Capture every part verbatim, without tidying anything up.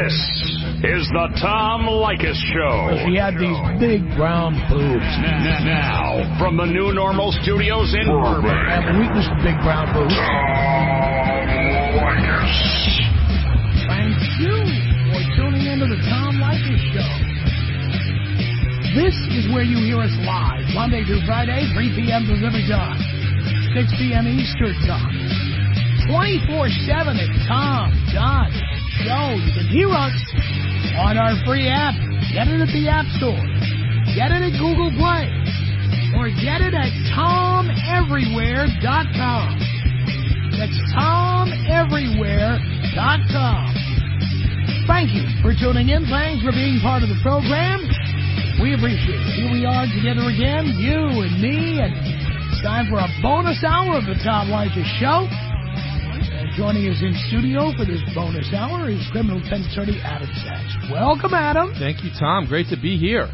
This is the Tom Leykis Show. She had these big brown boobs. Now, now from the New Normal Studios in Burbank. I have a weakness for big brown boobs. Tom Leykis. Thank you for tuning into the Tom Leykis Show. This is where you hear us live, Monday through Friday, three p.m. Pacific Time, six p.m. Eastern Time, twenty-four seven at tom dot show. You can hear us on our free app. Get it at the App Store. Get it at Google Play. Or get it at tom everywhere dot com. That's tom everywhere dot com. Thank you for tuning in. Thanks for being part of the program. We appreciate it. Here we are together again, you and me, and it's time for a bonus hour of the Tom Leykis Show. And joining us in studio for this bonus hour is criminal defense attorney Adam Sachs. Welcome, Adam. Thank you, Tom. Great to be here.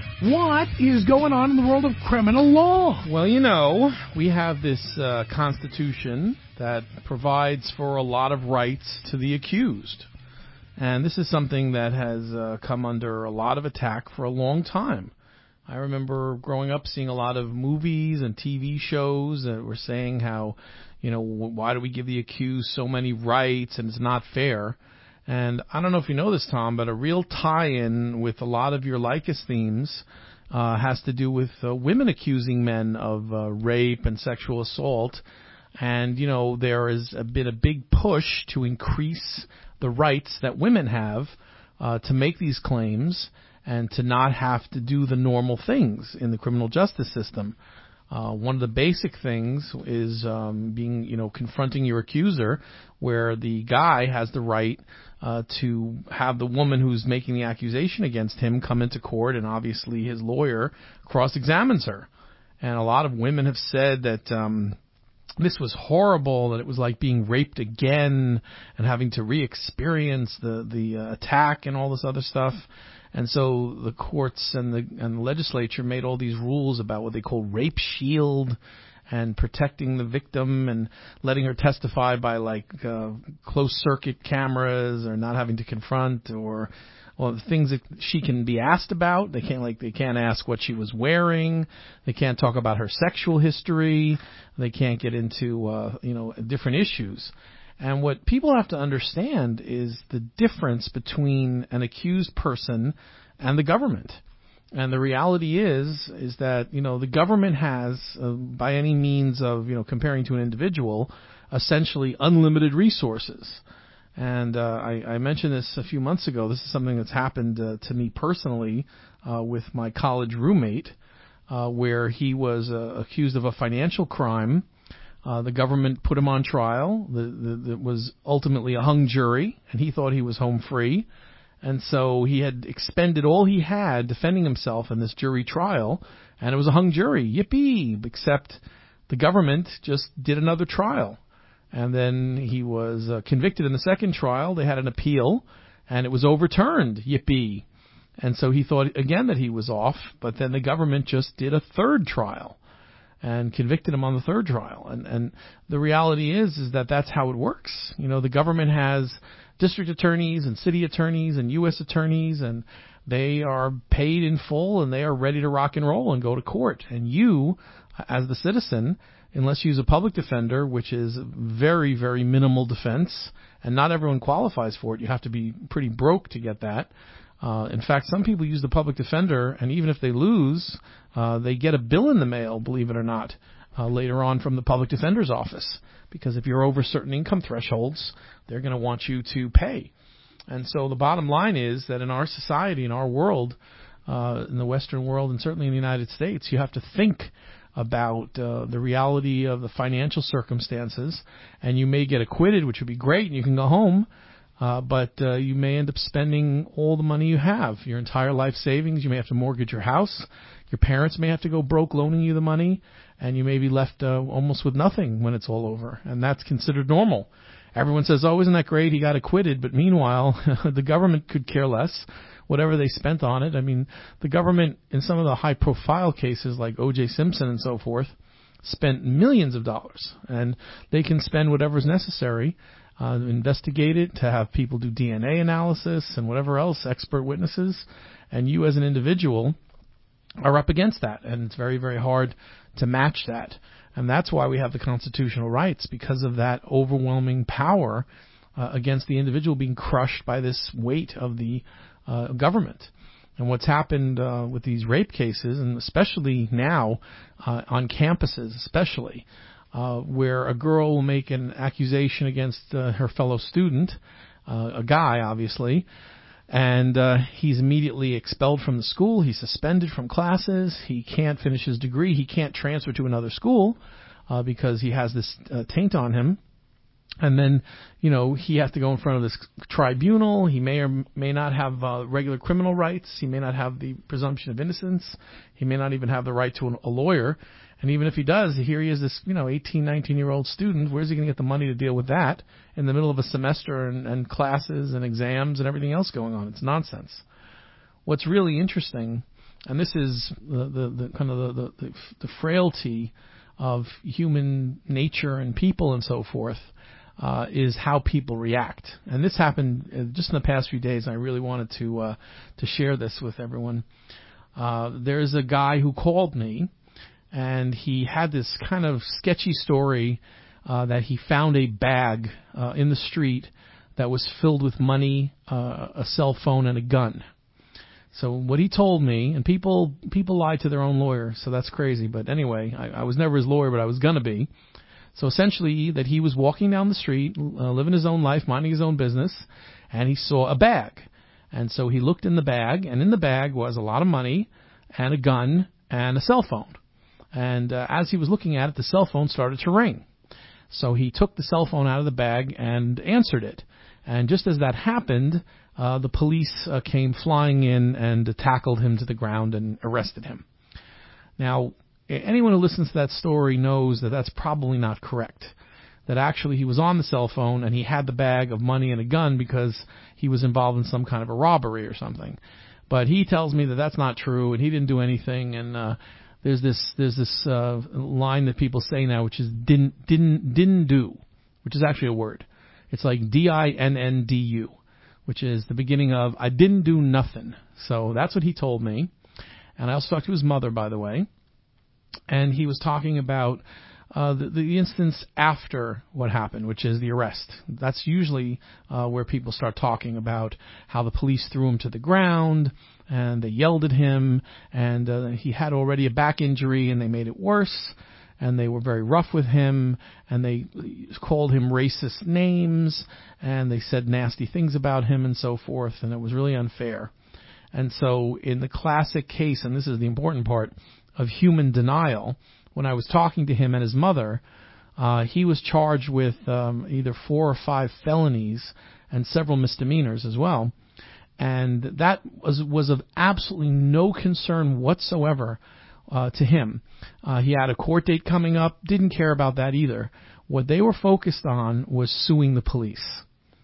What is going on in the world of criminal law? Well, you know, we have this uh, Constitution that provides for a lot of rights to the accused. And this is something that has uh, come under a lot of attack for a long time. I remember growing up seeing a lot of movies and T V shows that were saying how, you know, why do we give the accused so many rights and it's not fair? And I don't know if you know this, Tom, but a real tie-in with a lot of your Leykis themes uh, has to do with uh, women accusing men of uh, rape and sexual assault. And, you know, there has been a big push to increase the rights that women have uh, to make these claims and to not have to do the normal things in the criminal justice system. Uh, one of the basic things is um, being, you know, confronting your accuser, where the guy has the right uh, to have the woman who's making the accusation against him come into court, and obviously his lawyer cross-examines her. And a lot of women have said that um, this was horrible, that it was like being raped again and having to re-experience the, the uh, attack and all this other stuff. And so the courts and the and the legislature made all these rules about what they call rape shield and protecting the victim and letting her testify by like uh, closed circuit cameras or not having to confront or well, the things that she can be asked about. They can't like they can't ask what she was wearing. They can't talk about her sexual history. They can't get into uh, you know different issues. And what people have to understand is the difference between an accused person and the government. And the reality is, is that, you know, the government has, uh, by any means of, you know, comparing to an individual, essentially unlimited resources. And uh, I, I mentioned this a few months ago. This is something that's happened uh, to me personally uh, with my college roommate, uh, where he was uh, accused of a financial crime. Uh, the government put him on trial. The, the, the was ultimately a hung jury, and he thought he was home free. And so he had expended all he had defending himself in this jury trial, and it was a hung jury. Yippee! Except the government just did another trial. And then he was uh, convicted in the second trial. They had an appeal, and it was overturned. Yippee! And so he thought again that he was off, but then the government just did a third trial and convicted him on the third trial. And and the reality is is that that's how it works. You know, the government has district attorneys and city attorneys and U S attorneys, and they are paid in full, and they are ready to rock and roll and go to court. And you, as the citizen, unless you use a public defender, which is very, very minimal defense, and not everyone qualifies for it. You have to be pretty broke to get that. Uh, in fact, some people use the public defender, and even if they lose, uh, they get a bill in the mail, believe it or not, uh, later on from the public defender's office. Because if you're over certain income thresholds, they're going to want you to pay. And so the bottom line is that in our society, in our world, uh, in the Western world, and certainly in the United States, you have to think about uh, the reality of the financial circumstances, and you may get acquitted, which would be great, and you can go home. Uh, but uh, you may end up spending all the money you have, your entire life savings. You may have to mortgage your house. Your parents may have to go broke loaning you the money, and you may be left uh, almost with nothing when it's all over. And that's considered normal. Everyone says, oh, isn't that great? He got acquitted. But meanwhile, the government could care less whatever they spent on it. I mean, the government, in some of the high-profile cases like O J Simpson and so forth, spent millions of dollars. And they can spend whatever's necessary uh, investigate it, to have people do D N A analysis and whatever else, expert witnesses, and you as an individual are up against that, and it's very, very hard to match that. And that's why we have the constitutional rights, because of that overwhelming power uh, against the individual being crushed by this weight of the uh, government. And what's happened uh, with these rape cases, and especially now uh, on campuses, especially, uh, where a girl will make an accusation against uh, her fellow student, uh, a guy, obviously, and uh, he's immediately expelled from the school. He's suspended from classes. He can't finish his degree. He can't transfer to another school uh, because he has this uh, taint on him. And then, you know, he has to go in front of this tribunal. He may or may not have uh, regular criminal rights. He may not have the presumption of innocence. He may not even have the right to a lawyer. And even if he does, here he is, this, you know, eighteen, nineteen-year-old student. Where's he going to get the money to deal with that in the middle of a semester and, and classes and exams and everything else going on? It's nonsense. What's really interesting, and this is the, the, the kind of the, the, the frailty of human nature and people and so forth, uh, is how people react. And this happened just in the past few days. I really wanted to uh, to share this with everyone. Uh, there's a guy who called me, and he had this kind of sketchy story uh, that he found a bag uh, in the street that was filled with money, uh, a cell phone, and a gun. So what he told me, and people people lie to their own lawyer, so that's crazy. But anyway, I, I was never his lawyer, but I was going to be. So essentially that he was walking down the street, uh, living his own life, minding his own business, and he saw a bag. And so he looked in the bag, and in the bag was a lot of money and a gun and a cell phone. And uh, as he was looking at it, the cell phone started to ring. So he took the cell phone out of the bag and answered it. And just as that happened, uh, the police uh, came flying in and uh, tackled him to the ground and arrested him. Now, anyone who listens to that story knows that that's probably not correct. That actually he was on the cell phone and he had the bag of money and a gun because he was involved in some kind of a robbery or something. But he tells me that that's not true and he didn't do anything. And uh, there's this there's this uh, line that people say now, which is didn't didn't didn't do, which is actually a word. It's like D I N N D U, which is the beginning of I didn't do nothing. So that's what he told me. And I also talked to his mother, by the way. And he was talking about uh, the, the instance after what happened, which is the arrest. That's usually uh, where people start talking about how the police threw him to the ground and they yelled at him, and uh, he had already a back injury and they made it worse, and they were very rough with him, and they called him racist names, and they said nasty things about him and so forth, and it was really unfair. And so in the classic case, and this is the important part, of human denial, when I was talking to him and his mother, uh, he was charged with um, either four or five felonies and several misdemeanors as well. And that was, was of absolutely no concern whatsoever uh, to him. Uh, he had a court date coming up, didn't care about that either. What they were focused on was suing the police.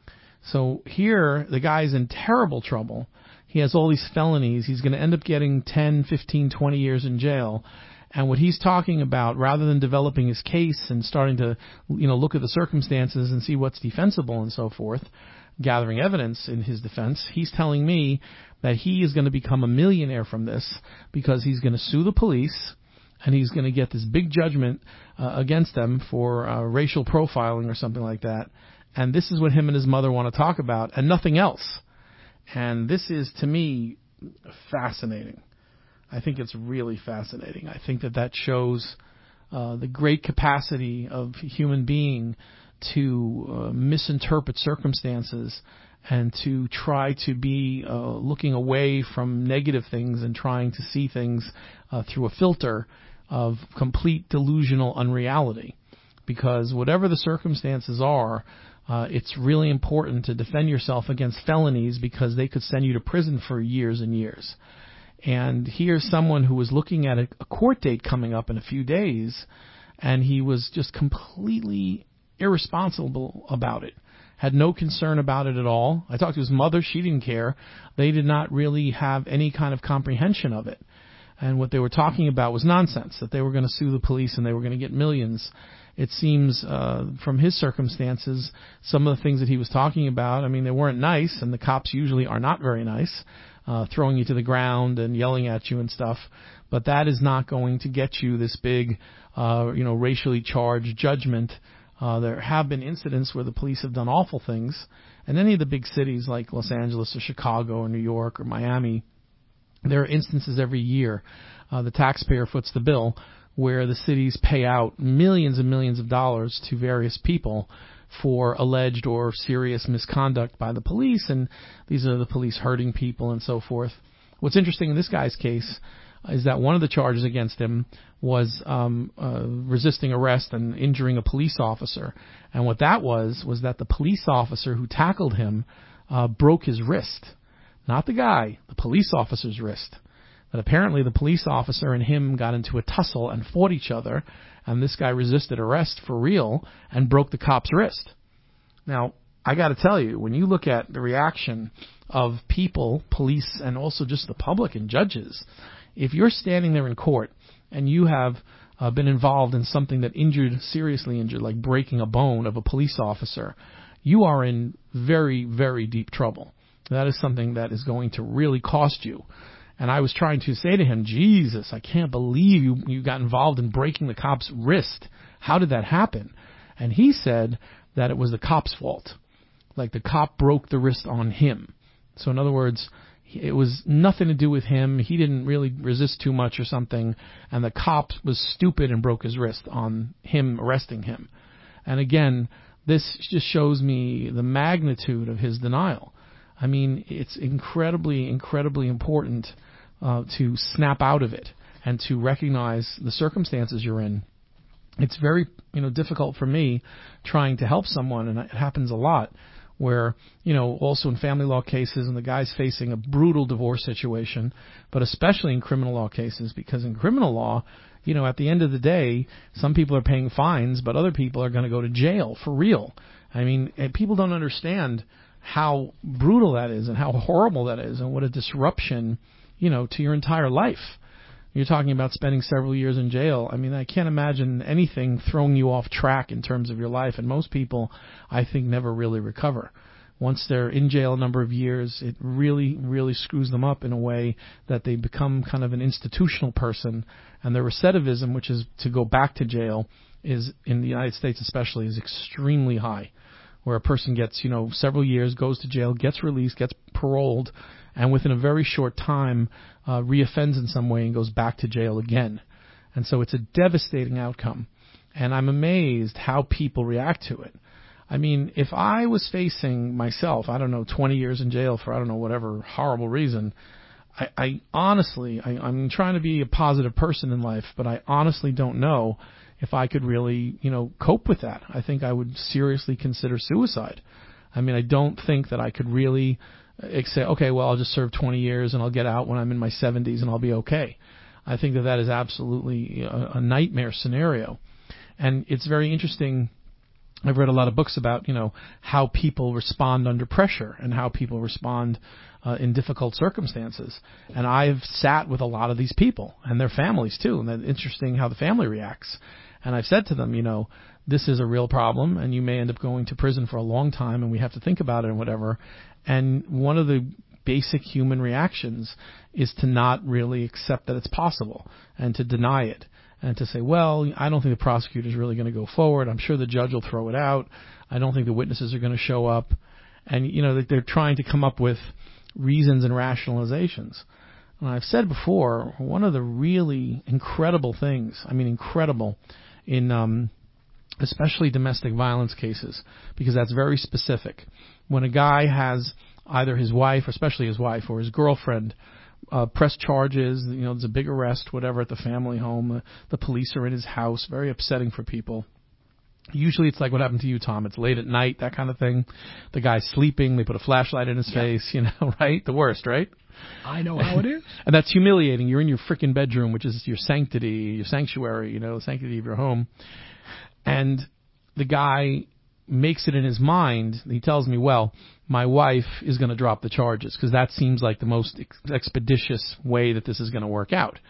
So here, the guy's in terrible trouble. He has all these felonies. He's going to end up getting ten, fifteen, twenty years in jail. And what he's talking about, rather than developing his case and starting to, you know, look at the circumstances and see what's defensible and so forth, gathering evidence in his defense, he's telling me that he is going to become a millionaire from this because he's going to sue the police and he's going to get this big judgment uh, against them for uh, racial profiling or something like that. And this is what him and his mother want to talk about and nothing else. And this is, to me, fascinating. I think it's really fascinating. I think that that shows uh, the great capacity of a human being to uh, misinterpret circumstances and to try to be uh, looking away from negative things and trying to see things uh, through a filter of complete delusional unreality. Because whatever the circumstances are, Uh, it's really important to defend yourself against felonies because they could send you to prison for years and years. And here's someone who was looking at a, a court date coming up in a few days, and he was just completely irresponsible about it. Had no concern about it at all. I talked to his mother. She didn't care. They did not really have any kind of comprehension of it. And what they were talking about was nonsense, that they were going to sue the police and they were going to get millions. it seems uh, from his circumstances, some of the things that he was talking about, I mean, they weren't nice, and the cops usually are not very nice, uh, throwing you to the ground and yelling at you and stuff. But that is not going to get you this big, uh, you know, racially charged judgment. Uh, there have been incidents where the police have done awful things, and any of the big cities like Los Angeles or Chicago or New York or Miami, there are instances every year. Uh, the taxpayer foots the bill, where the cities pay out millions and millions of dollars to various people for alleged or serious misconduct by the police, and these are the police hurting people and so forth. What's interesting in this guy's case is that one of the charges against him was um, uh, resisting arrest and injuring a police officer. And what that was, was that the police officer who tackled him uh, broke his wrist. Not the guy, the police officer's wrist. That apparently the police officer and him got into a tussle and fought each other, and this guy resisted arrest for real and broke the cop's wrist. Now, I got to tell you, when you look at the reaction of people, police, and also just the public and judges, if you're standing there in court and you have uh, been involved in something that injured, seriously injured, like breaking a bone of a police officer, you are in very, very deep trouble. That is something that is going to really cost you. And I was trying to say to him, Jesus, I can't believe you, you got involved in breaking the cop's wrist. How did that happen? And he said that it was the cop's fault. Like the cop broke the wrist on him. So in other words, it was nothing to do with him. He didn't really resist too much or something. And the cop was stupid and broke his wrist on him arresting him. And again, this just shows me the magnitude of his denial. I mean, it's incredibly, incredibly important uh, to snap out of it and to recognize the circumstances you're in. It's very, you know, difficult for me trying to help someone, and it happens a lot, where, you know, also in family law cases and the guy's facing a brutal divorce situation, but especially in criminal law cases, because in criminal law, you know, at the end of the day, some people are paying fines, but other people are going to go to jail for real. I mean, and people don't understand how brutal that is and how horrible that is and what a disruption, you know, to your entire life. You're talking about spending several years in jail. I mean, I can't imagine anything throwing you off track in terms of your life, and most people, I think, never really recover. Once they're in jail a number of years, it really, really screws them up in a way that they become kind of an institutional person, and their recidivism, which is to go back to jail, is, in the United States especially, is extremely high, where a person gets, you know, several years, goes to jail, gets released, gets paroled, and within a very short time uh, reoffends in some way and goes back to jail again. And so it's a devastating outcome. And I'm amazed how people react to it. I mean, if I was facing myself, I don't know, twenty years in jail for, I don't know, whatever horrible reason, I, I honestly, I, I'm trying to be a positive person in life, but I honestly don't know if I could really, you know, cope with that. I think I would seriously consider suicide. I mean, I don't think that I could really say, okay, well, I'll just serve twenty years and I'll get out when I'm in my seventies and I'll be okay. I think that that is absolutely a, a nightmare scenario. And it's very interesting. I've read a lot of books about, you know, how people respond under pressure and how people respond uh, in difficult circumstances. And I've sat with a lot of these people and their families too. And it's interesting how the family reacts. And I've said to them, you know, this is a real problem and you may end up going to prison for a long time and we have to think about it and whatever. And one of the basic human reactions is to not really accept that it's possible and to deny it. And to say, well, I don't think the prosecutor's really going to go forward. I'm sure the judge will throw it out. I don't think the witnesses are going to show up. And, you know, they're trying to come up with reasons and rationalizations. And I've said before, one of the really incredible things, I mean incredible, in um, especially domestic violence cases, because that's very specific. When a guy has either his wife, especially his wife, or his girlfriend, Uh, press charges, you know, there's a big arrest, whatever, at the family home. Uh, the police are in his house. Very upsetting for people. Usually it's like what happened to you, Tom. It's late at night, that kind of thing. The guy's sleeping. They put a flashlight in his yeah. face, you know, right? The worst, right? I know how it is. And that's humiliating. You're in your freaking bedroom, which is your sanctity, your sanctuary, you know, the sanctity of your home. And the guy makes it in his mind. He tells me, well, my wife is going to drop the charges because that seems like the most ex- expeditious way that this is going to work out.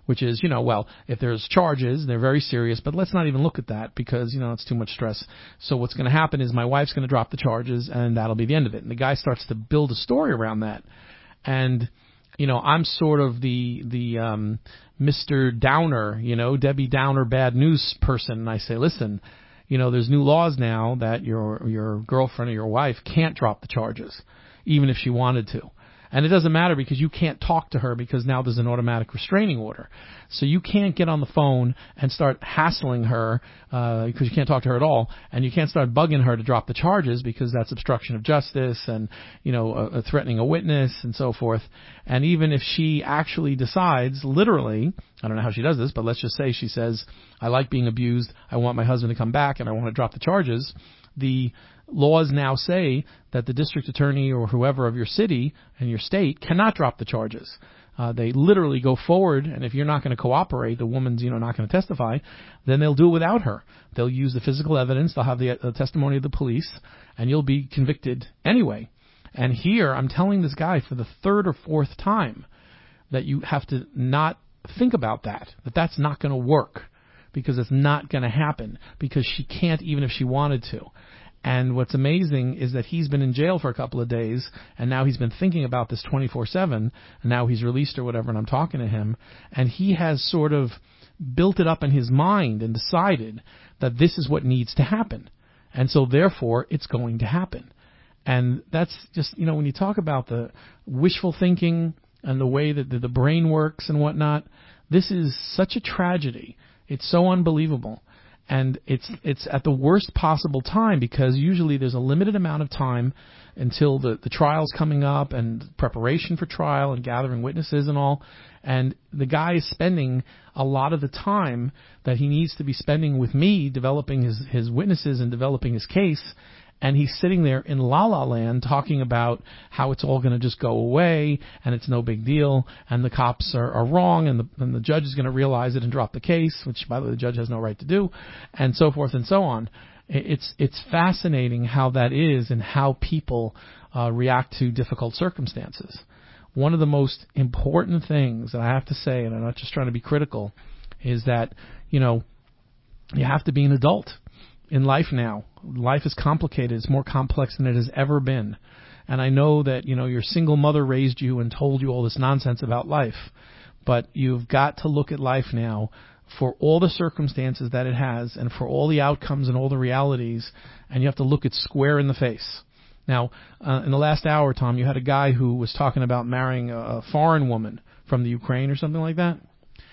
which is, you know, well, if there's charges, they're very serious, but let's not even look at that because, you know, it's too much stress. So what's going to happen is my wife's going to drop the charges, and that'll be the end of it. And the guy starts to build a story around that. And, you know, I'm sort of the, the, um, Mister Downer, you know, Debbie Downer bad news person. And I say, listen, you know, there's new laws now that your, your girlfriend or your wife can't drop the charges, even if she wanted to. And it doesn't matter because you can't talk to her because now there's an automatic restraining order. So you can't get on the phone and start hassling her uh, because you can't talk to her at all. And you can't start bugging her to drop the charges because that's obstruction of justice and, you know, uh, threatening a witness and so forth. And even if she actually decides, literally, I don't know how she does this, but let's just say she says, I like being abused, I want my husband to come back, and I want to drop the charges, the laws now say that the district attorney or whoever of your city and your state cannot drop the charges. Uh, they literally go forward, and if you're not going to cooperate, the woman's, you know, not going to testify, then they'll do it without her. They'll use the physical evidence, they'll have the uh, testimony of the police, and you'll be convicted anyway. And here, I'm telling this guy for the third or fourth time that you have to not think about that, that that's not going to work, because it's not going to happen, because she can't even if she wanted to. And what's amazing is that he's been in jail for a couple of days, and now he's been thinking about this twenty-four seven, and now he's released or whatever, and I'm talking to him, and he has sort of built it up in his mind and decided that this is what needs to happen. And so, therefore, it's going to happen. And that's just, you know, when you talk about the wishful thinking and the way that the brain works and whatnot, this is such a tragedy. It's so unbelievable. And it's it's at the worst possible time, because usually there's a limited amount of time until the, the trial's coming up and preparation for trial and gathering witnesses and all. And the guy is spending a lot of the time that he needs to be spending with me developing his, his witnesses and developing his case. And he's sitting there in la-la land talking about how it's all going to just go away and it's no big deal and the cops are, are wrong and the, and the judge is going to realize it and drop the case, which, by the way, the judge has no right to do, and so forth and so on. It's it's fascinating how that is and how people uh, react to difficult circumstances. One of the most important things that I have to say, and I'm not just trying to be critical, is that, you know, you have to be an adult in life now. Life is complicated. It's more complex than it has ever been. And I know that, you know, your single mother raised you and told you all this nonsense about life. But you've got to look at life now for all the circumstances that it has and for all the outcomes and all the realities. And you have to look it square in the face. Now, uh, in the last hour, Tom, you had a guy who was talking about marrying a, a foreign woman from the Ukraine or something like that.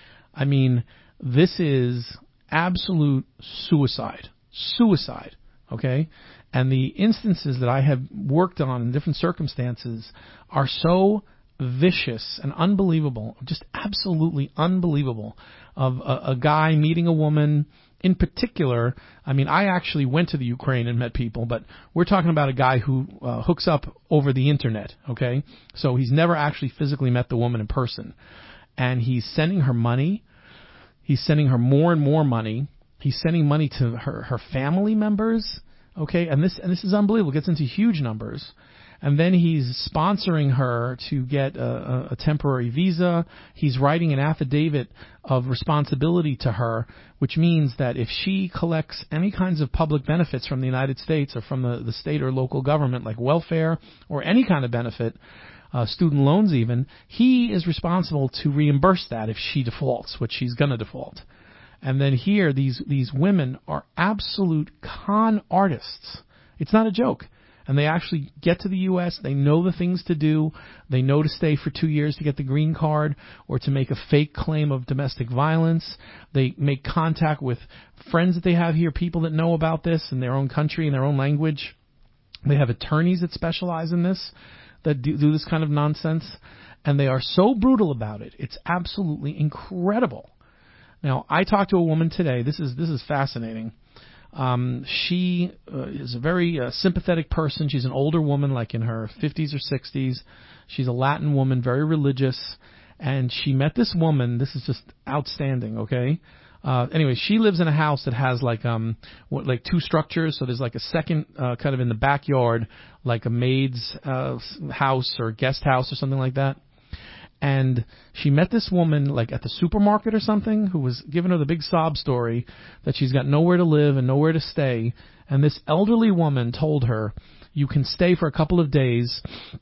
I mean, this is absolute suicide. Suicide. Okay? And the instances that I have worked on in different circumstances are so vicious and unbelievable, just absolutely unbelievable, of a, a guy meeting a woman in particular. I mean, I actually went to the Ukraine and met people, but we're talking about a guy who uh, hooks up over the internet, okay? So he's never actually physically met the woman in person. And he's sending her money. He's sending her more and more money. He's sending money to her, her family members, okay? And this and this is unbelievable. It gets into huge numbers. And then he's sponsoring her to get a, a, a temporary visa. He's writing an affidavit of responsibility to her, which means that if she collects any kinds of public benefits from the United States or from the, the state or local government, like welfare or any kind of benefit, uh, student loans even, he is responsible to reimburse that if she defaults, which she's going to default. And then here, these, these women are absolute con artists. It's not a joke. And they actually get to the U S, they know the things to do, they know to stay for two years to get the green card or to make a fake claim of domestic violence. They make contact with friends that they have here, people that know about this in their own country, in their own language. They have attorneys that specialize in this, that do, do this kind of nonsense. And they are so brutal about it. It's absolutely incredible. Now, I talked to a woman today. This is this is fascinating. Um, she uh, is a very uh, sympathetic person. She's an older woman, like in her fifties or sixties. She's a Latin woman, very religious. And she met this woman. This is just outstanding, okay? Uh, anyway, she lives in a house that has like um what, like two structures. So there's like a second uh, kind of in the backyard, like a maid's uh, house or guest house or something like that. And she met this woman like at the supermarket or something who was giving her the big sob story that she's got nowhere to live and nowhere to stay. And this elderly woman told her, you can stay for a couple of days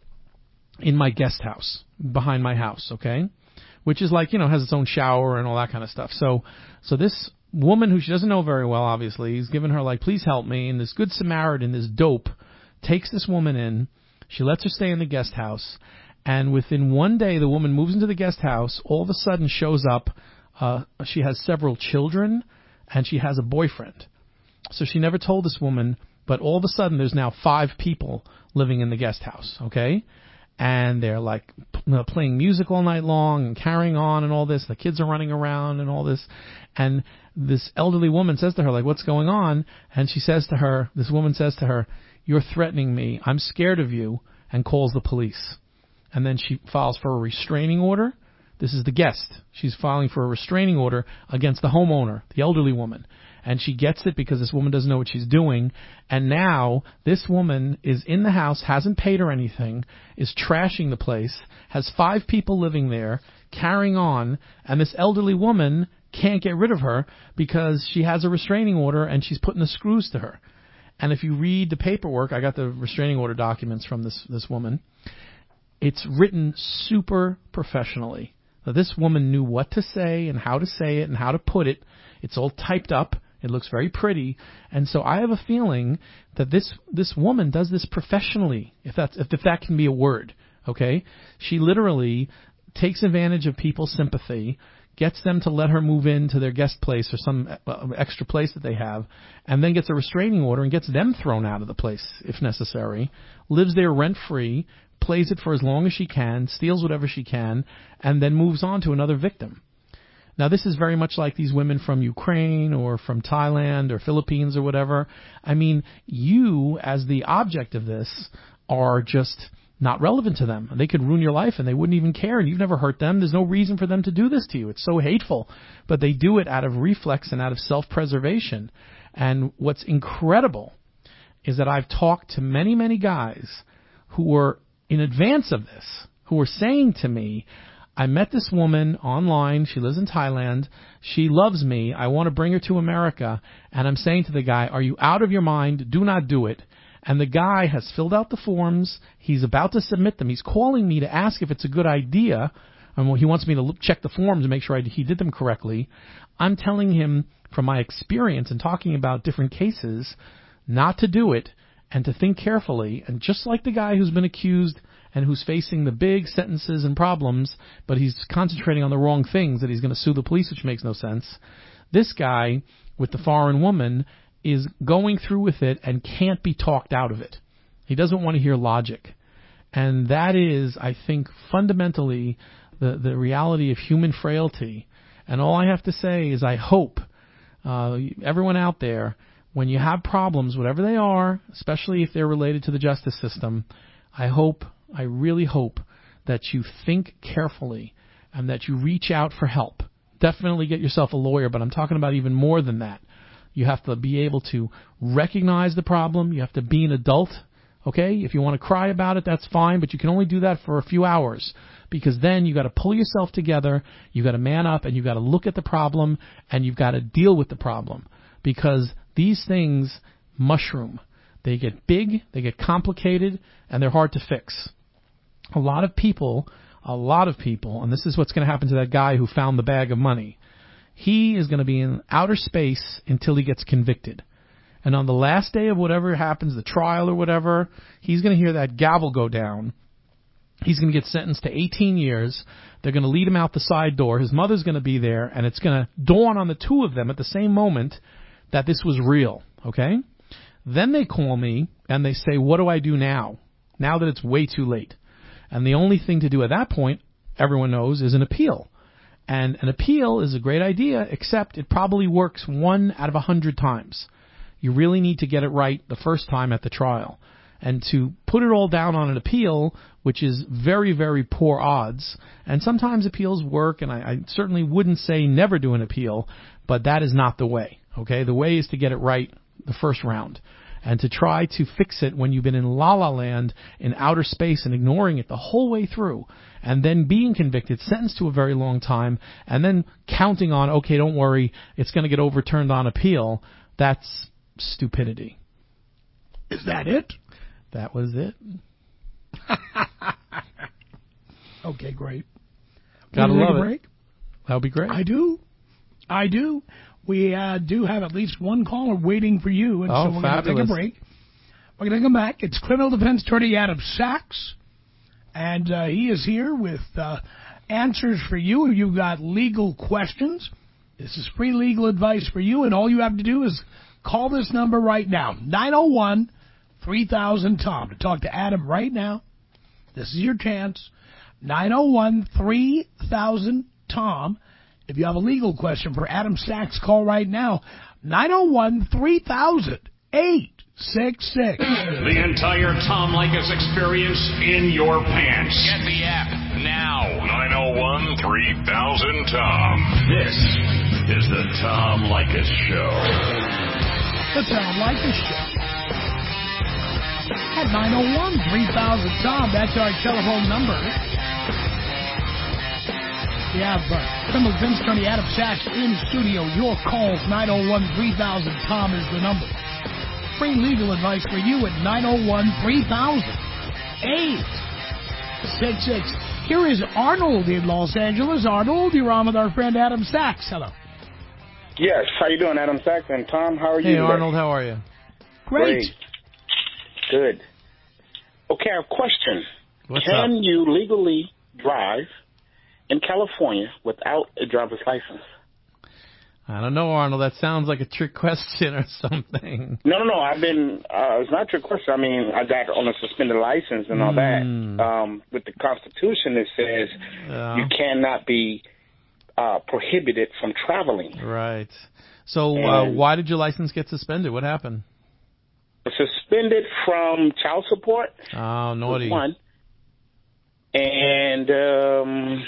in my guest house behind my house, okay? Which is like, you know, has its own shower and all that kind of stuff. So, so this woman who she doesn't know very well, obviously, is giving her like, please help me. And this good Samaritan, this dope, takes this woman in. She lets her stay in the guest house. And within one day, the woman moves into the guest house, all of a sudden shows up. Uh, she has several children and she has a boyfriend. So she never told this woman, but all of a sudden there's now five people living in the guest house, okay? And they're like you know, playing music all night long and carrying on and all this. The kids are running around and all this. And this elderly woman says to her, like, what's going on? And she says to her, this woman says to her, you're threatening me. I'm scared of you, and calls the police. And then she files for a restraining order. This is the guest. She's filing for a restraining order against the homeowner, the elderly woman. And she gets it because this woman doesn't know what she's doing. And now this woman is in the house, hasn't paid her anything, is trashing the place, has five people living there, carrying on, and this elderly woman can't get rid of her because she has a restraining order and she's putting the screws to her. And if you read the paperwork, I got the restraining order documents from this, this woman. It's written super professionally. Now, this woman knew what to say and how to say it and how to put it. It's all typed up. It looks very pretty. And so I have a feeling that this this woman does this professionally, if that's if, if that can be a word, okay? She literally takes advantage of people's sympathy, gets them to let her move into their guest place or some extra place that they have, and then gets a restraining order and gets them thrown out of the place if necessary, lives there rent-free, plays it for as long as she can, steals whatever she can, and then moves on to another victim. Now, this is very much like these women from Ukraine or from Thailand or Philippines or whatever. I mean, you, as the object of this, are just not relevant to them. They could ruin your life and they wouldn't even care, and you've never hurt them. There's no reason for them to do this to you. It's so hateful. But they do it out of reflex and out of self-preservation. And what's incredible is that I've talked to many, many guys who were in advance of this, who were saying to me, I met this woman online. She lives in Thailand. She loves me. I want to bring her to America. And I'm saying to the guy, are you out of your mind? Do not do it. And the guy has filled out the forms. He's about to submit them. He's calling me to ask if it's a good idea. And he wants me to look, check the forms and make sure I, he did them correctly. I'm telling him from my experience and talking about different cases not to do it and to think carefully. And just like the guy who's been accused and who's facing the big sentences and problems, but he's concentrating on the wrong things, that he's going to sue the police, which makes no sense. This guy with the foreign woman is going through with it and can't be talked out of it. He doesn't want to hear logic. And that is, I think, fundamentally the, the reality of human frailty. And all I have to say is I hope uh, everyone out there, when you have problems, whatever they are, especially if they're related to the justice system, I hope, I really hope that you think carefully and that you reach out for help. Definitely get yourself a lawyer, but I'm talking about even more than that. You have to be able to recognize the problem. You have to be an adult, okay? If you want to cry about it, that's fine, but you can only do that for a few hours, because then you got to pull yourself together, you got to man up, and you got to look at the problem, and you've got to deal with the problem, because these things mushroom. They get big, they get complicated, and they're hard to fix. A lot of people, a lot of people, and this is what's going to happen to that guy who found the bag of money. He is going to be in outer space until he gets convicted. And on the last day of whatever happens, the trial or whatever, he's going to hear that gavel go down. He's going to get sentenced to eighteen years. They're going to lead him out the side door. His mother's going to be there, and it's going to dawn on the two of them at the same moment that this was real, okay? Then they call me, and they say, what do I do now, now that it's way too late? And the only thing to do at that point, everyone knows, is an appeal. And an appeal is a great idea, except it probably works one out of a hundred times. You really need to get it right the first time at the trial. And to put it all down on an appeal, which is very, very poor odds, and sometimes appeals work, and I, I certainly wouldn't say never do an appeal, but that is not the way, okay? The way is to get it right the first round. and to try to fix it when you've been in la la land in outer space and ignoring it the whole way through, and then being convicted, sentenced to a very long time, and then counting on, okay, don't worry, it's going to get overturned on appeal, that's stupidity. Is that it? That was it. Okay, great. Gotta love it. Break? That would be great. I do. I do. We uh, do have at least one caller waiting for you, and oh, so we're going to take a break. We're going to come back. It's criminal defense attorney Adam Sachs, and uh, he is here with uh, answers for you if you've got legal questions. This is free legal advice for you, and all you have to do is call this number right now, nine oh one, three thousand, T O M, to talk to Adam right now. This is your chance, nine oh one, three thousand, T O M. If you have a legal question for Adam Sachs, call right now, nine oh one, three thousand, eight six six. The entire Tom Leykis experience in your pants. Get the app now. nine oh one, three thousand, T O M. This is the Tom Leykis Show. The Tom Leykis Show. At nine oh one, three thousand, T O M, that's our telephone number. We have uh, criminal defense attorney Adam Sachs in studio. Your calls, nine oh one, three thousand, T O M is the number. Free legal advice for you at nine oh one, three thousand, eight six six. Here is Arnold in Los Angeles. Arnold, you're on with our friend Adam Sachs. Hello. Yes, how you doing, Adam Sachs? And Tom, how are you? Hey, Arnold, how are you? Great. Great. Good. Okay, I have a question. What's Can up? you legally drive in California without a driver's license? I don't know, Arnold. That sounds like a trick question or something. No, no, no. I've been, uh, it's not your question. I mean, I got on a suspended license and all Mm. that. Um, with the Constitution, it says Yeah. you cannot be uh, prohibited from traveling. Right. So uh, And- why did your license get suspended? What happened? Suspended from child support. Oh, naughty. One. And um,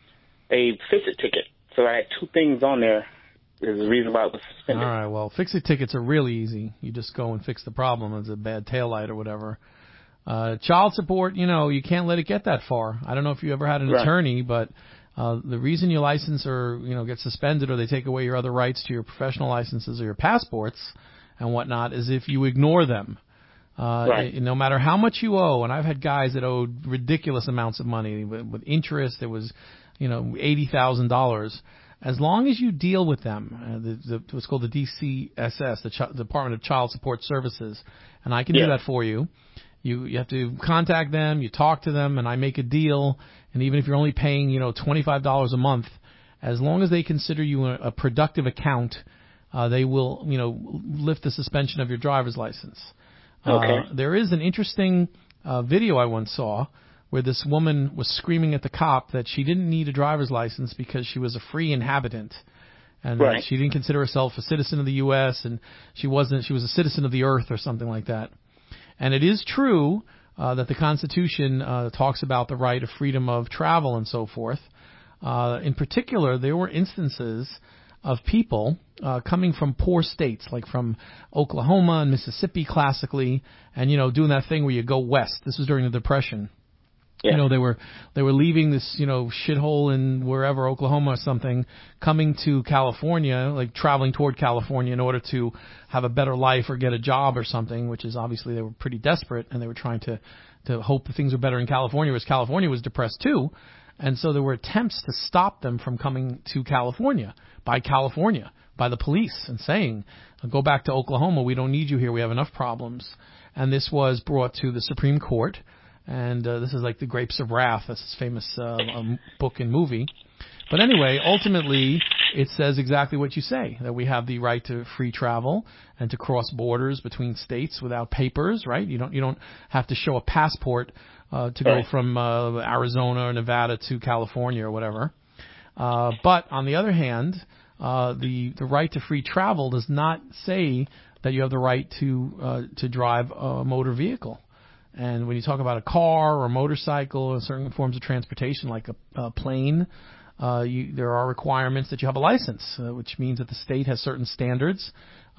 a fix-it ticket. So I had two things on there. There's a reason why it was suspended. All right, well, fix-it tickets are really easy. You just go and fix the problem. It's a bad taillight or whatever. Uh, child support, you know, you can't let it get that far. I don't know if you ever had an Right. attorney, but uh, the reason your license or, you know, gets suspended or they take away your other rights to your professional licenses or your passports and whatnot is if you ignore them. Uh, Right. it- no matter how much you owe, and I've had guys that owed ridiculous amounts of money with, with interest. It was, you know, eighty thousand dollars. As long as you deal with them, uh, the, the, what's called the D C S S, the Ch- Department of Child Support Services, and I can Yeah. do that for you. You you have to contact them, you talk to them, and I make a deal. And even if you're only paying, you know, twenty-five dollars a month, as long as they consider you a, a productive account, uh, they will, you know, lift the suspension of your driver's license. Okay. Uh, there is an interesting uh, video I once saw where this woman was screaming at the cop that she didn't need a driver's license because she was a free inhabitant. And that Right. she didn't consider herself a citizen of the U S and she wasn't, she was a citizen of the earth or something like that. And it is true uh, that the Constitution uh, talks about the right of freedom of travel and so forth. Uh, in particular, there were instances of people uh, coming from poor states, like from Oklahoma and Mississippi classically, and, you know, doing that thing where you go west. This was during the Depression. Yeah. You know, they were they were leaving this, you know, shithole in wherever, Oklahoma or something, coming to California, like traveling toward California in order to have a better life or get a job or something, which is obviously they were pretty desperate and they were trying to, to hope that things were better in California, whereas California was depressed too. And so there were attempts to stop them from coming to California by California, by the police, and saying, go back to Oklahoma, we don't need you here, we have enough problems. And this was brought to the Supreme Court. And uh, this is like The Grapes of Wrath. That's his famous uh, um, book and movie. But anyway, ultimately, it says exactly what you say, that we have the right to free travel and to cross borders between states without papers, right? You don't you don't have to show a passport uh, to go Right. from uh, Arizona or Nevada to California or whatever. Uh, but on the other hand, uh, the the right to free travel does not say that you have the right to uh, to drive a motor vehicle. And when you talk about a car or a motorcycle or certain forms of transportation like a, a plane, uh, you, there are requirements that you have a license, uh, which means that the state has certain standards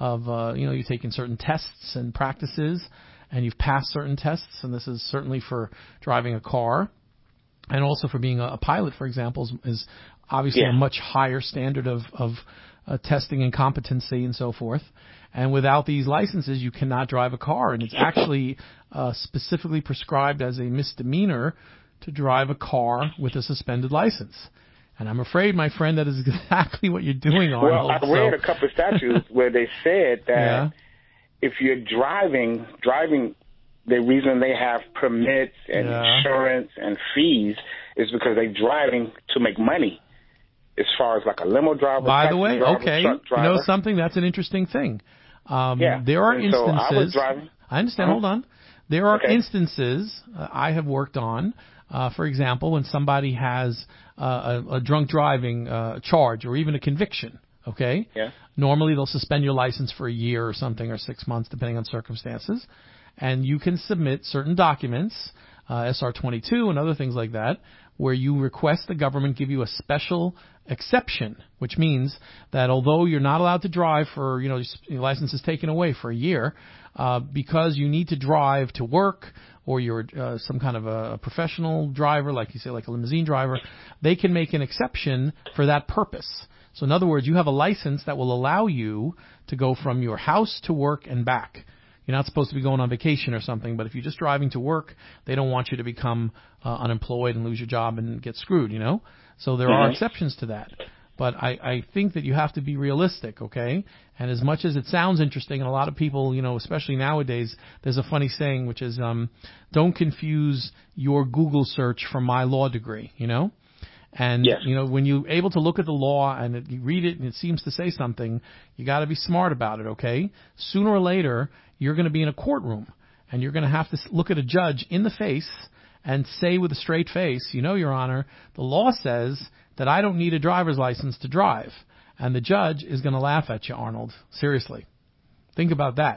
of, uh, you know, you've taken certain tests and practices and you've passed certain tests, and this is certainly for driving a car and also for being a, a pilot, for example, is, is obviously Yeah. a much higher standard of, of uh, testing and competency and so forth. And without these licenses, you cannot drive a car, and it's actually uh, specifically prescribed as a misdemeanor to drive a car with a suspended license. And I'm afraid, my friend, that is exactly what you're doing, Arnold. Well, I read so, a couple of statutes where they said that yeah. if you're driving, driving, the reason they have permits and Yeah. insurance and fees is because they're driving to make money. As far as like a limo driver, By taxi the way, driver, okay, truck you driver. know something? That's an interesting thing. Um, Yeah. There are And so instances. I was driving. I understand. Uh-huh. Hold on. There are Okay. instances uh, I have worked on. Uh, for example, when somebody has uh, a, a drunk driving uh, charge or even a conviction. Okay. Yeah. Normally, they'll suspend your license for a year or something, or six months, depending on circumstances. And you can submit certain documents, uh, S R twenty-two and other things like that, where you request the government give you a special exception, which means that although you're not allowed to drive for, you know, your license is taken away for a year, uh, because you need to drive to work, or you're uh, some kind of a professional driver, like you say, like a limousine driver, they can make an exception for that purpose. So in other words, you have a license that will allow you to go from your house to work and back. You're not supposed to be going on vacation or something, but if you're just driving to work, they don't want you to become uh, unemployed and lose your job and get screwed, you know? So there are Mhm. exceptions to that. But I, I think that you have to be realistic, okay? And as much as it sounds interesting, and a lot of people, you know, especially nowadays, there's a funny saying, which is, um, don't confuse your Google search from my law degree, you know? And, Yes. you know, when you're able to look at the law and it, you read it and it seems to say something, you got to be smart about it, okay? Sooner or later, you're going to be in a courtroom and you're going to have to look at a judge in the face and say with a straight face, you know, Your Honor, the law says that I don't need a driver's license to drive. And the judge is going to laugh at you, Arnold. Seriously. Think about that.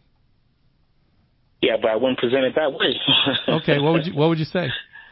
Yeah, but I wouldn't present it that way. Okay, what would you what would you say?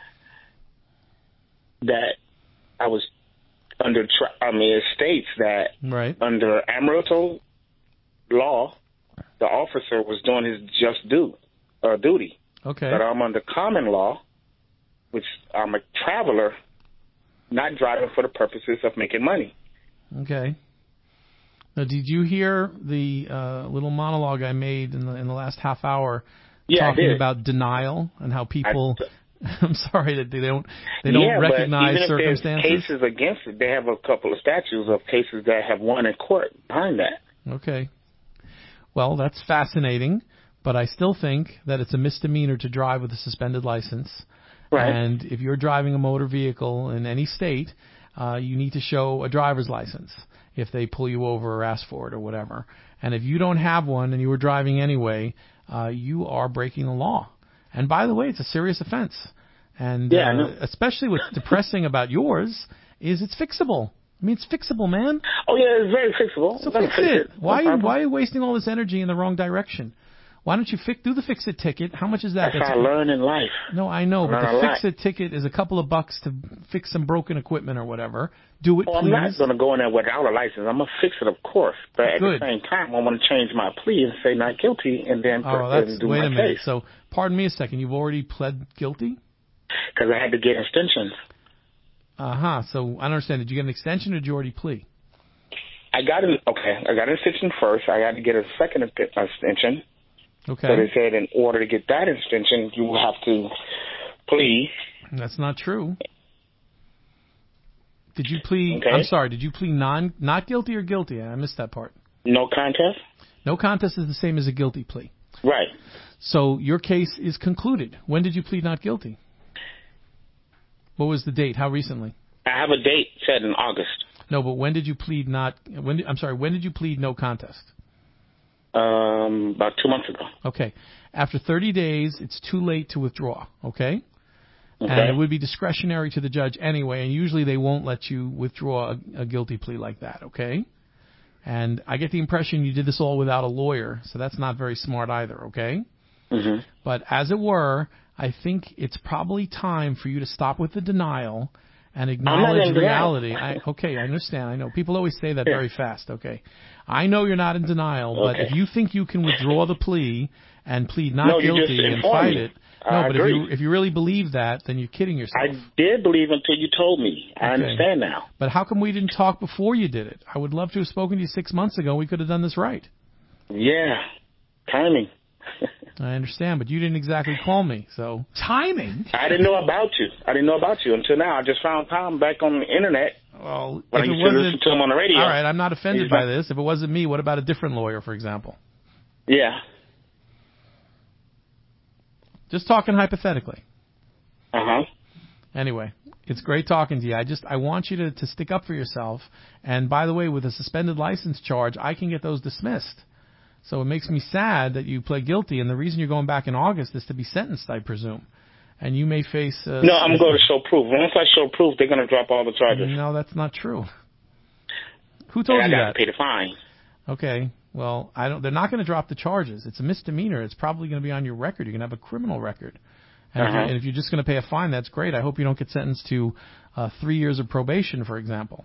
That I was under, tra- I mean, it states that Right. under Amarillo law, the officer was doing his just due, uh, duty. Okay. But I'm under common law, which I'm a traveler, not driving for the purposes of making money. Okay. Now, did you hear the uh, little monologue I made in the in the last half hour Yeah, I talking did. about denial and how people? I, I'm sorry that they don't they don't yeah, recognize but even if circumstances. there's cases against it, they have a couple of statutes of cases that have won in court behind that. Okay. Well, that's fascinating, but I still think that it's a misdemeanor to drive with a suspended license. Right. And if you're driving a motor vehicle in any state, uh, you need to show a driver's license if they pull you over or ask for it or whatever. And if you don't have one and you were driving anyway, uh, you are breaking the law. And by the way, it's a serious offense. And Yeah, I uh, know. especially what's depressing about yours is it's fixable. I mean, it's fixable, man. Oh, yeah, it's very fixable. So Let fix me it. it. No Why, problem. why are you wasting all this energy in the wrong direction? Why don't you fix, do the fix-it ticket? How much is that? That's how I learn in life. No, I know, but Learn the a lot. fix-it ticket is a couple of bucks to fix some broken equipment or whatever. Do it, Oh, I'm please. not going to go in there without a license. I'm going to fix it, of course. But at Good. the same time, I want to change my plea and say not guilty and then Oh, and that's do wait my a minute. case. So, pardon me a second. You've already pled guilty? Because I had to get extensions. Uh huh. So I don't understand. Did you get an extension or did you already plea? I got an okay. I got an extension first. I got to get a second extension. Okay. So they said in order to get that extension, you will have to plea. That's not true. Did you plead? Okay. I'm sorry. Did you plead non not guilty or guilty? I missed that part. No contest. No contest is the same as a guilty plea. Right. So your case is concluded. When did you plead not guilty? What was the date? How recently? I have a date set in August. No, but when did you plead not? When did, I'm sorry. When did you plead no contest? Um, about two months ago. Okay. After thirty days, it's too late to withdraw. Okay. Okay. And it would be discretionary to the judge anyway, and usually they won't let you withdraw a, a guilty plea like that, okay? And I get the impression you did this all without a lawyer, so that's not very smart either, okay? Mm-hmm. But as it were, I think it's probably time for you to stop with the denial and acknowledge in reality. I, okay, I understand. I know. People always say that yeah. very fast. Okay. I know you're not in denial, but okay. if you think you can withdraw the plea and plead not no, guilty and fight me. it, no, I but agree. if you if you really believe that, then you're kidding yourself. I did believe until you told me. I okay. understand now. But how come we didn't talk before you did it? I would love to have spoken to you six months ago. We could have done this right. Yeah, timing. I understand, but you didn't exactly call me, so. Timing? I didn't know about you. I didn't know about you until now. I just found Tom back on the internet. Well, when if I used it to wasn't, listen to him on the radio. All right, I'm not offended He's by not, this. If it wasn't me, what about a different lawyer, for example? Yeah. Just talking hypothetically. Uh-huh. Anyway, it's great talking to you. I just, I want you to, to stick up for yourself. And by the way, with a suspended license charge, I can get those dismissed. So it makes me sad that you pled guilty, and the reason you're going back in August is to be sentenced, I presume. And you may face... Uh, no, I'm going to show proof. Once I show proof, they're going to drop all the charges. No, that's not true. Who told and you I got that? to pay the fine. Okay, well, I don't. They're not going to drop the charges. It's a misdemeanor. It's probably going to be on your record. You're going to have a criminal record. And, uh-huh. if, you, and if you're just going to pay a fine, that's great. I hope you don't get sentenced to uh, three years of probation, for example.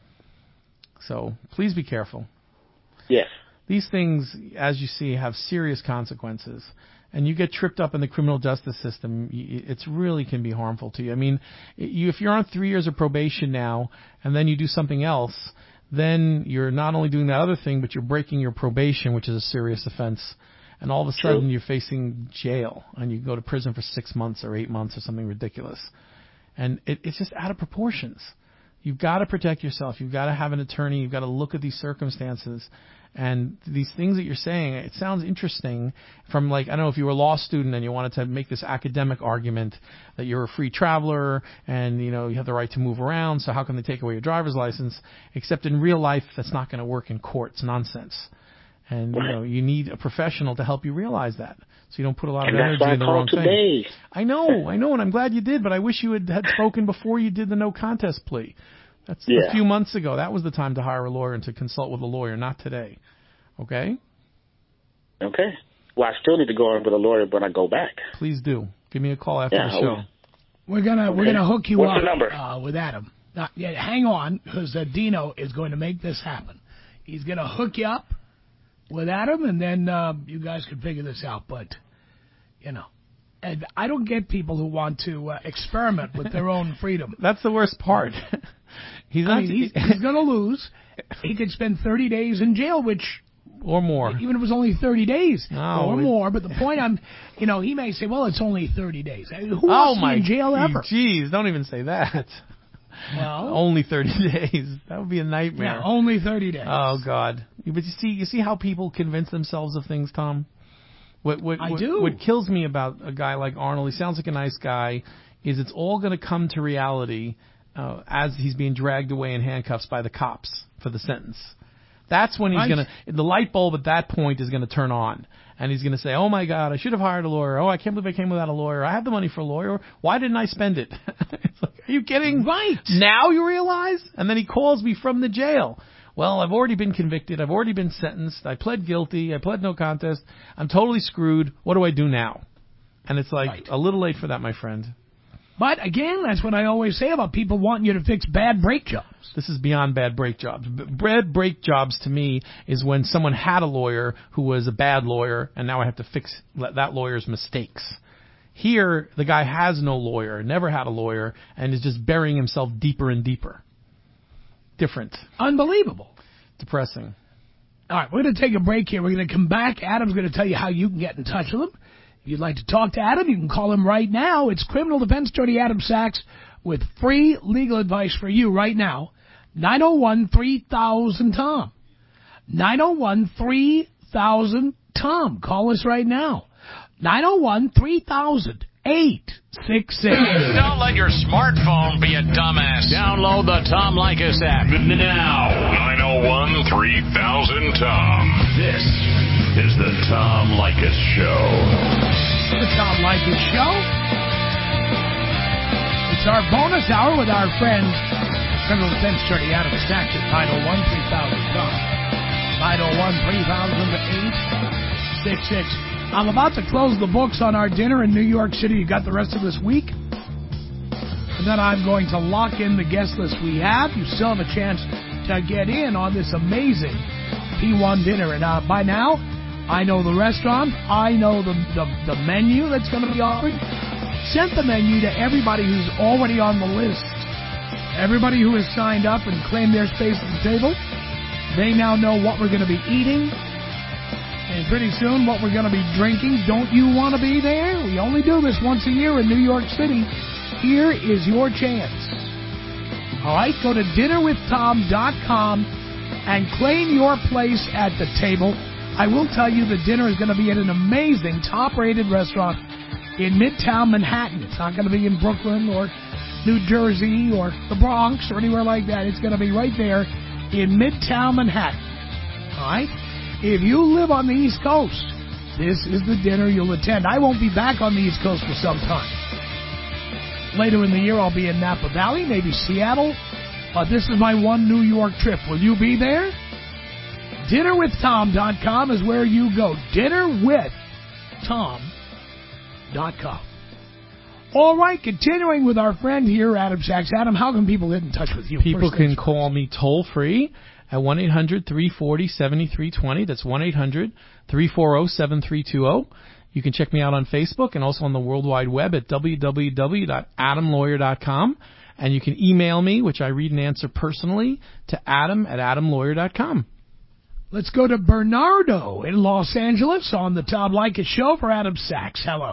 So please be careful. Yes. These things, as you see, have serious consequences. And you get tripped up in the criminal justice system, it really can be harmful to you. I mean, you, if you're on three years of probation now, and then you do something else, then you're not only doing that other thing, but you're breaking your probation, which is a serious offense. And all of a sudden, True. You're facing jail, and you go to prison for six months or eight months or something ridiculous. And it, it's just out of proportions. You've got to protect yourself. You've got to have an attorney. You've got to look at these circumstances. And these things that you're saying, it sounds interesting from, like, I don't know, if you were a law student and you wanted to make this academic argument that you're a free traveler and, you know, you have the right to move around, so how can they take away your driver's license? Except in real life, that's not going to work in court. It's nonsense. And, you know, you need a professional to help you realize that, so you don't put a lot of and energy in the wrong today. thing. I know, I know, and I'm glad you did, but I wish you had, had spoken before you did the no contest plea. That's yeah. a few months ago. That was the time to hire a lawyer and to consult with a lawyer, not today. Okay? Okay. Well, I still need to go in with a lawyer when I go back. Please do. Give me a call after yeah, the show. We're gonna okay. we're gonna hook you What's up the number? Uh, with Adam. Now, yeah, hang on, because uh, Dino is going to make this happen. He's gonna hook you up with Adam, and then uh, you guys can figure this out. But you know, and I don't get people who want to uh, experiment with their own freedom. That's the worst part. he's not. I mean, he's, he's gonna lose. He could spend thirty days in jail, which. Or more. Even if it was only thirty days oh, or more. But the point I'm, you know, he may say, well, it's only thirty days. Who oh wants my, to be in jail ever? Jeez, don't even say that. Well, only thirty days. That would be a nightmare. Yeah, only thirty days. Oh, God. But you see, you see how people convince themselves of things, Tom? What, what, I what, do. What kills me about a guy like Arnold, he sounds like a nice guy, is it's all going to come to reality uh, as he's being dragged away in handcuffs by the cops for the sentence. That's when he's right. going to, the light bulb at that point is going to turn on. And he's going to say, oh, my God, I should have hired a lawyer. Oh, I can't believe I came without a lawyer. I have the money for a lawyer. Why didn't I spend it? It's like, are you kidding? Right. Now you realize? And then he calls me from the jail. Well, I've already been convicted. I've already been sentenced. I pled guilty. I pled no contest. I'm totally screwed. What do I do now? And it's like right. a little late for that, my friend. But, again, that's what I always say about people wanting you to fix bad brake jobs. This is beyond bad brake jobs. Bad brake jobs, to me, is when someone had a lawyer who was a bad lawyer, and now I have to fix that lawyer's mistakes. Here, the guy has no lawyer, never had a lawyer, and is just burying himself deeper and deeper. Different. Unbelievable. Depressing. All right, we're going to take a break here. We're going to come back. Adam's going to tell you how you can get in touch with him. If you'd like to talk to Adam, you can call him right now. It's criminal defense attorney Adam Sachs with free legal advice for you right now. nine oh one, three thousand, T O M. nine oh one, three thousand, T O M. Call us right now. nine oh one, three thousand, eight six six. Don't let your smartphone be a dumbass. Download the Tom Leykis app now. nine oh one, three thousand, T O M. This is the Tom Leykis Show. The Tom Leykis Show. It's our bonus hour with our friend, criminal defense attorney Adam Sachs at nine oh one, three thousand, T O M. nine oh one, three thousand, eight six six. I'm about to close the books on our dinner in New York City. You got the rest of this week? The then I'm going to lock in the guest list we have. You still have a chance to get in on this amazing P one dinner. And uh, by now, I know the restaurant. I know the, the, the menu that's going to be offered. Sent the menu to everybody who's already on the list. Everybody who has signed up and claimed their space at the table. They now know what we're going to be eating. And pretty soon, what we're going to be drinking. Don't you want to be there? We only do this once a year in New York City. Here is your chance. All right, go to dinner with tom dot com and claim your place at the table. I will tell you the dinner is going to be at an amazing top-rated restaurant in Midtown Manhattan. It's not going to be in Brooklyn or New Jersey or the Bronx or anywhere like that. It's going to be right there in Midtown Manhattan. All right? If you live on the East Coast, this is the dinner you'll attend. I won't be back on the East Coast for some time. Later in the year, I'll be in Napa Valley, maybe Seattle. But this is my one New York trip. Will you be there? dinner with tom dot com is where you go. dinner with tom dot com. All right, continuing with our friend here, Adam Sachs. Adam, how can people get in touch with you? People can call me toll-free at one eight hundred three four zero seven three two zero. That's one eight hundred three four zero seven three two zero. You can check me out on Facebook and also on the World Wide Web at w w w dot adam lawyer dot com. And you can email me, which I read and answer personally, to adam at adam lawyer dot com. Let's go to Bernardo in Los Angeles on the Tom Leykis Show for Adam Sachs. Hello.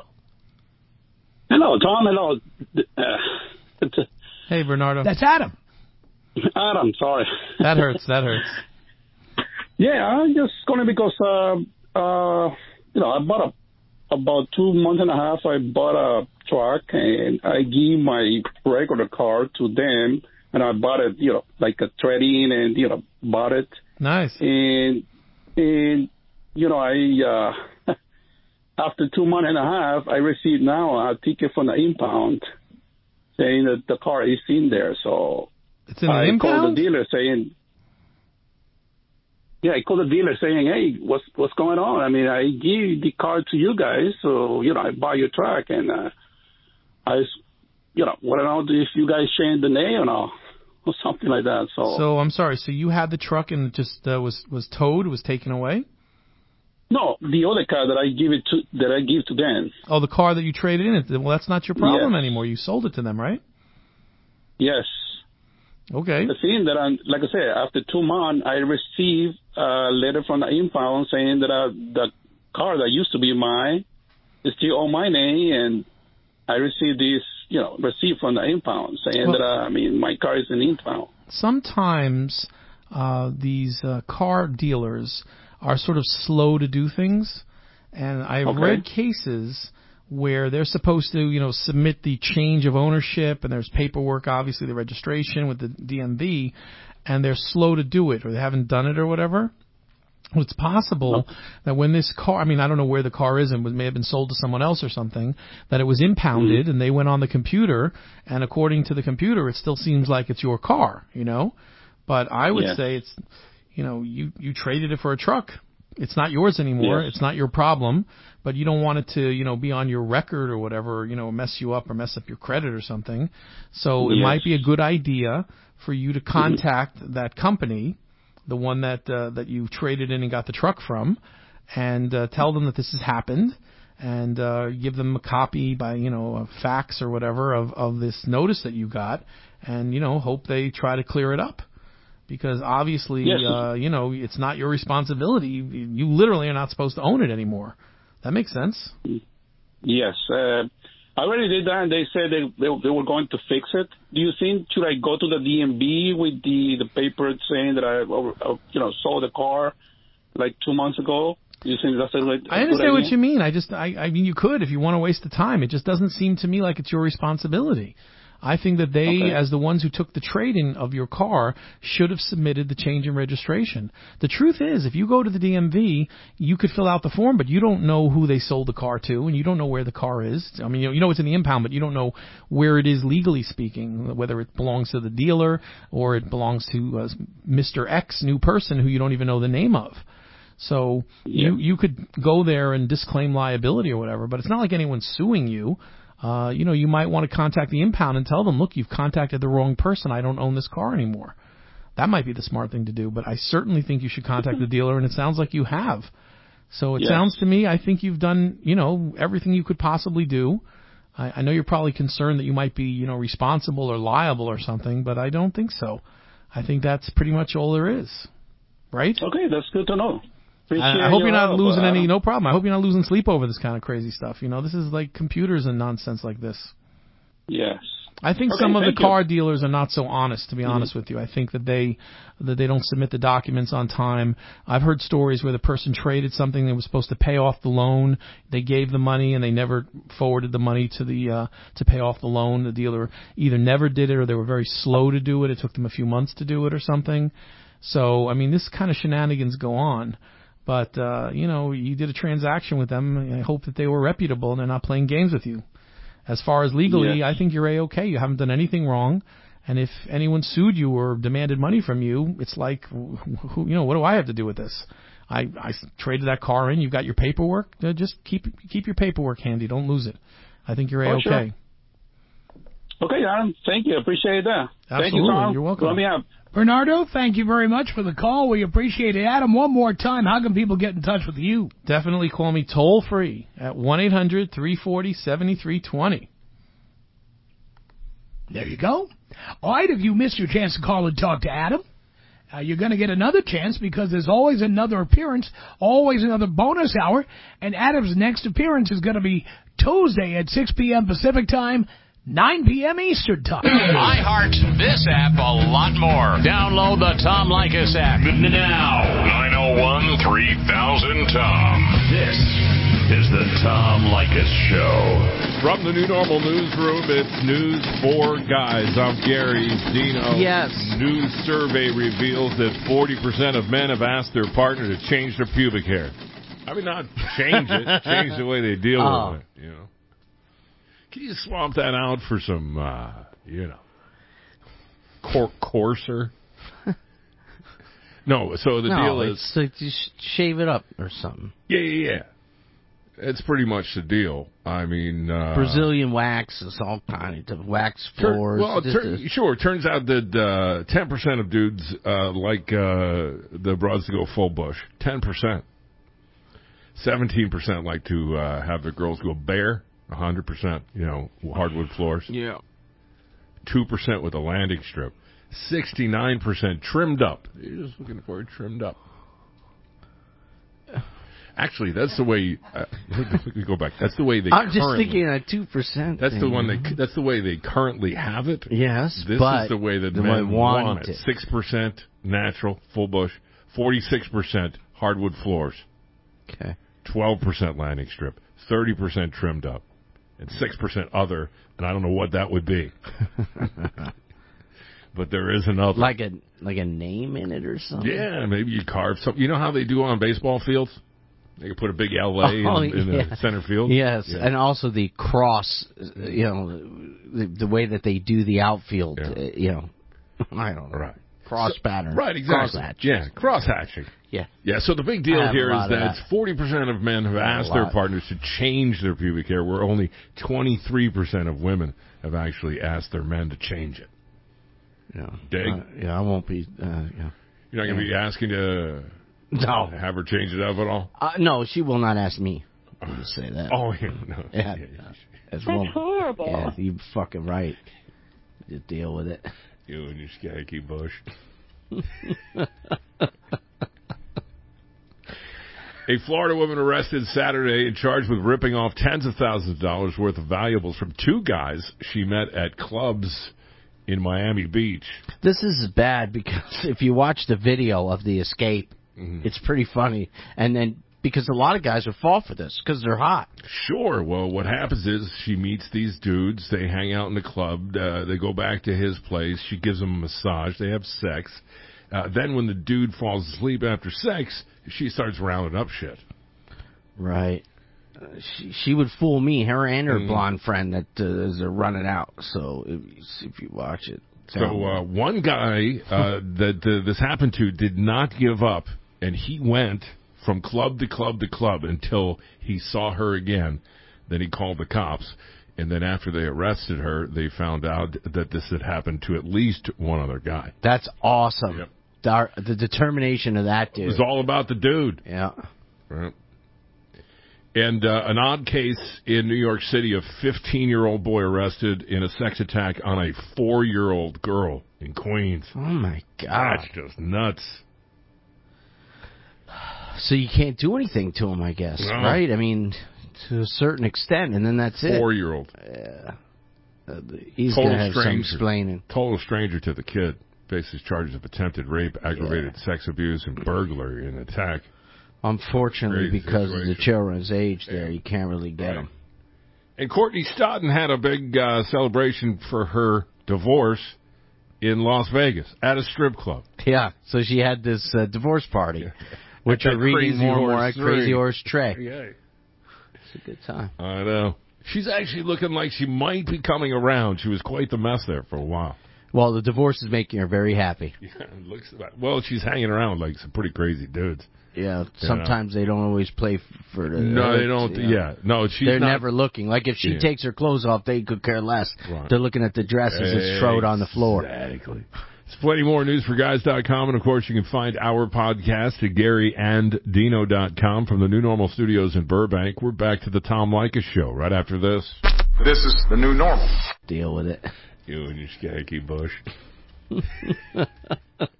Hello, Tom. Hello. Uh, hey, Bernardo. That's Adam. Adam, sorry. That hurts. That hurts. Yeah, I'm just calling because, uh, uh, you know, I bought a, about two months and a half, I bought a truck and I gave my regular car to them and I bought it, you know, like a trade-in and, you know, bought it. Nice. And, and you know, I, uh, after two months and a half, I received now a ticket from the impound saying that the car is in there. So it's in the I impound? called the dealer saying, yeah, I called the dealer saying, hey, what's what's going on? I mean, I give the car to you guys, so, you know, I buy your truck, and uh, I, you know, want to know if you guys changed the name or not, or something like that. So, so I'm sorry. So you had the truck and it just uh, was was towed, was taken away? No, the other car that I give it to that I give to them. Oh, the car that you traded in. Well, that's not your problem yes. anymore. You sold it to them, right? Yes. Okay. The thing that I'm, like I said, after two months, I received a letter from the impound saying that uh, the car that used to be mine is still on my name, and I received this, you know, receipt from the impound saying well, that uh, I mean my car is in impound. Sometimes uh, these uh, car dealers are sort of slow to do things, and I've okay. read cases where they're supposed to, you know, submit the change of ownership, and there's paperwork, obviously the registration with the D M V, and they're slow to do it, or they haven't done it or whatever. Well, it's possible no. that when this car, I mean, I don't know where the car is, and it may have been sold to someone else or something, that it was impounded, mm-hmm. and they went on the computer, and according to the computer, it still seems like it's your car, you know? But I would yeah. say it's, you know, you, you traded it for a truck. It's not yours anymore. Yes. It's not your problem, but you don't want it to, you know, be on your record or whatever, you know, mess you up or mess up your credit or something. So yes. it might be a good idea for you to contact mm-hmm. that company, the one that uh, that you traded in and got the truck from, and uh, tell them that this has happened, and uh, give them a copy by, you know, a fax or whatever of, of this notice that you got, and, you know, hope they try to clear it up. Because obviously, yes. uh, you know, it's not your responsibility. You, you literally are not supposed to own it anymore. That makes sense. Yes. Uh, I already did that, and they said they, they they were going to fix it. Do you think, should I go to the D M V with the, the paper saying that I, uh, you know, sold the car like two months ago? Do you think that's a, a I understand what you mean. I just, I, I mean, you could if you want to waste the time. It just doesn't seem to me like it's your responsibility. I think that they, okay. as the ones who took the trade-in of your car, should have submitted the change in registration. The truth is, if you go to the D M V, you could fill out the form, but you don't know who they sold the car to, and you don't know where the car is. I mean, you know, you know it's in the impound, but you don't know where it is legally speaking, whether it belongs to the dealer or it belongs to uh, Mister X, new person who you don't even know the name of. So yeah. you you could go there and disclaim liability or whatever, but it's not like anyone's suing you. uh, you know, you might want to contact the impound and tell them, look, you've contacted the wrong person. I don't own this car anymore. That might be the smart thing to do, but I certainly think you should contact the dealer, and it sounds like you have. So it Yes. sounds to me, I think you've done, you know, everything you could possibly do. I, I know you're probably concerned that you might be, you know, responsible or liable or something, but I don't think so. I think that's pretty much all there is, right? Okay, that's good to know. Appreciate I, I hope your you're not help, losing uh, any, no problem. I hope you're not losing sleep over this kind of crazy stuff. You know, this is like computers and nonsense like this. Yes. I think Okay, some of the thank you. car dealers are not so honest, to be honest Mm-hmm. with you. I think that they that they don't submit the documents on time. I've heard stories where the person traded something, they were supposed to pay off the loan. They gave the money and they never forwarded the money to the uh, to pay off the loan. The dealer either never did it or they were very slow to do it. It took them a few months to do it or something. So, I mean, this kind of shenanigans go on. But, uh, you know, you did a transaction with them. I hope that they were reputable and they're not playing games with you. As far as legally, Yeah. I think you're A-okay. You haven't done anything wrong. And if anyone sued you or demanded money from you, it's like, who, you know, what do I have to do with this? I, I traded that car in. You've got your paperwork. Uh, just keep keep your paperwork handy. Don't lose it. I think you're Oh, A-okay. sure. Okay, Adam. Thank you. Appreciate that. Thank you, Absolutely. Tom. You're welcome. Let me have. Bernardo, thank you very much for the call. We appreciate it. Adam, one more time, how can people get in touch with you? Definitely call me toll free at one eight hundred three four zero seven three two zero. There you go. All right, if you missed your chance to call and talk to Adam, uh, you're going to get another chance because there's always another appearance, always another bonus hour, and Adam's next appearance is going to be Tuesday at six p.m. Pacific Time, nine p.m. Eastern Time. I heart this app a lot more. Download the Tom Leykis app now. nine oh one three thousand Tom. This is the Tom Leykis Show. From the New Normal newsroom, it's News for Guys. I'm Gary Dino. Yes. New survey reveals that forty percent of men have asked their partner to change their pubic hair. I mean, not change it, change the way they deal Oh. with it, you know. Can you swap that out for some, uh, you know, cor- coarser? No, so the no, deal it's is... like you sh- shave it up or something. Yeah, yeah, yeah. It's pretty much the deal. I mean... Uh, Brazilian wax is all kinds of wax Tur- floors. well, just tur- a- sure. It turns out that uh, ten percent of dudes uh, like uh, the broads to go full bush. ten percent. seventeen percent like to uh, have the girls go bare. one hundred percent, you know, hardwood floors. yeah. two percent with a landing strip. sixty-nine percent trimmed up. You're just looking for it trimmed up. Actually, that's the way. Uh, let me go back. That's the way they. I'm just currently- thinking a two percent. That's the one. They. That's the way they currently have it. Yes, This but is the way that the men way want, want it. it. Six percent natural full bush, forty-six percent hardwood floors, Okay. twelve percent landing strip, thirty percent trimmed up, and six percent other. And I don't know what that would be. But there is another. Like a like a name in it or something. Yeah, maybe you carve something. You know how they do on baseball fields? They can put a big L A Oh, in, in yeah. the center field. Yes, Yeah. and also the cross, uh, you know, the, the way that they do the outfield, Yeah. uh, you know, I don't know. Right. Cross So- pattern. Right, exactly. Cross hatch. Yeah, cross hatching. Yeah. Yeah, so the big I deal have a here is lot of that that. forty percent of men have I have asked a their lot. partners to change their pubic hair, where only twenty-three percent of women have actually asked their men to change it. Yeah. Dig? Uh, yeah, I won't be. Uh, yeah. You're not going to be asking to No. have her change it up at all? Uh, no, she will not ask me. I'll just say that. Oh, yeah, no. Yeah. Yeah, That's horrible. Yeah, you fucking right. Just deal with it. you and your skanky bush. A Florida woman arrested Saturday and charged with ripping off tens of thousands of dollars worth of valuables from two guys she met at clubs in Miami Beach. This is bad because if you watch the video of the escape, Mhm. it's pretty funny. And then because a lot of guys would fall for this because they're hot. Sure. Well, what happens is she meets these dudes. They hang out in the club. Uh, they go back to his place. She gives them a massage. They have sex. Uh, then when the dude falls asleep after sex, she starts rounding up shit. Right. Uh, she, she would fool me, her and her Mhm. blonde friend that uh, is uh, running out. So if, if you watch it. So uh, one guy uh, that uh, this happened to did not give up, and he went from club to club to club until he saw her again. Then he called the cops. And then after they arrested her, they found out that this had happened to at least one other guy. That's awesome. Yep. The, the determination of that dude. It was all about the dude. Yeah. Right. And uh, an odd case in New York City, a fifteen-year-old boy arrested in a sex attack on a four-year-old girl in Queens. Oh, my God. That's just nuts. So you can't do anything to him, I guess, No. right? I mean, to a certain extent, and then that's it. Four-year-old. Yeah. Uh, he's Total going to have some stranger. explaining. Total stranger to the kid. Faces charges of attempted rape, aggravated yeah. sex abuse, and burglary in attack. Unfortunately, Crazy because situation. of the children's age there, yeah. you can't really get right. them. And Courtney Stodden had a big uh, celebration for her divorce in Las Vegas at a strip club. Yeah, so she had this uh, divorce party, which are reading more and more like Crazy Horse Trey. Yeah. It's a good time. I know. She's actually looking like she might be coming around. She was quite the mess there for a while. Well, the divorce is making her very happy. Yeah, it looks well, she's hanging around with like some pretty crazy dudes. Yeah, sometimes you know. They don't always play for the... No, they don't. You know. Yeah, no, she's They're not, never looking. Like, if she yeah. takes her clothes off, they could care less. Right. They're looking at the dresses that's thrown on the floor. Exactly. There's plenty more news for guys dot com, and, of course, you can find our podcast at Gary and Dino dot com from the New Normal Studios in Burbank. We're back to the Tom Leykis Show right after this. This is the new normal. Deal with it. You and your skanky bush.